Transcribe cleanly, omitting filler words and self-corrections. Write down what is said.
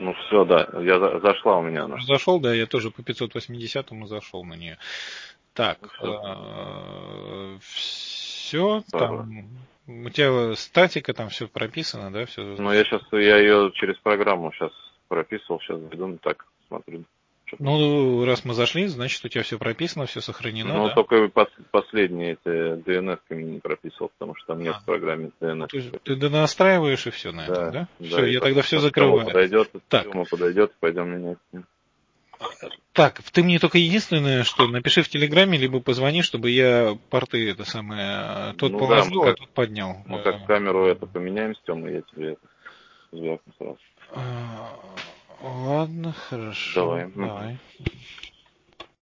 Ну все, да, зашла у меня она. Зашел, да, я тоже по 580-му зашел на нее. Так, все, там у тебя статика, там все прописано, да, все. Ну я ее через программу сейчас прописывал, сейчас веду, так смотрю. Ну, раз мы зашли, значит, у тебя все прописано, все сохранено, Ну, да? только последние эти DNS-ками не прописывал, потому что там нет в программе Ну, DNS. ты настраиваешь и все на этом, Да, да? Все, да, и я тогда все кому закрываю. подойдет, Так, кому подойдет, пойдем менять. так, ты мне только единственное, что напиши в Телеграме, либо позвони, чтобы я порты это самое, тот Ну да, положил, а тот поднял. мы как камеру это поменяем с Тёмой, я тебе это звякну сразу. Ладно, хорошо, Давай. давай.